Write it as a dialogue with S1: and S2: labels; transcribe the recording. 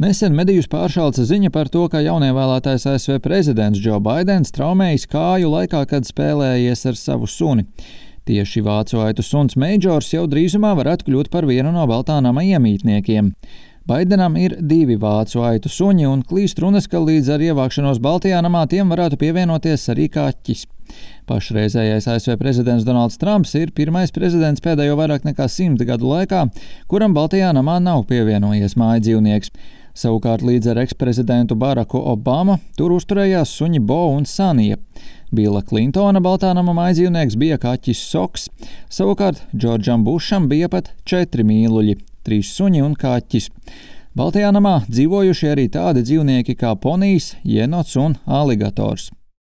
S1: Nesen medijus pāršalca ziņa par to, ka jaunievēlētais ASV prezidents Joe Baidens traumējis kāju laikā, kad spēlējies ar savu suni. Tieši vācu aitu suns Meidžors jau drīzumā varētu kļūt par vienu no Baltā nama iemītniekiem. Baidenam ir 2 vācu aitu suņi un klīst runas, ka līdz ar ievākšanos Baltajā namā tiem varētu pievienoties arī kaķis. Pašreizējais ASV prezidents Donalds Trumps ir pirmais prezidents pēdējo vairāk nekā 100 gadu laikā, kuram Baltajā namā nav pievienojies mājdzīvnieks. Savukārt līdz ar eksprezidentu Baracku Obamu tur uzturējās suņi Bo un Sanija. Billa Klintona Baltā nama mājdzīvnieks bija kaķis Soks, savukārt Džordžam Bušam bija pat 4 mīluļi, 3 suņi un kaķis. Baltajā namā dzīvojuši arī tādi dzīvnieki kā ponijs, jenots un aligators.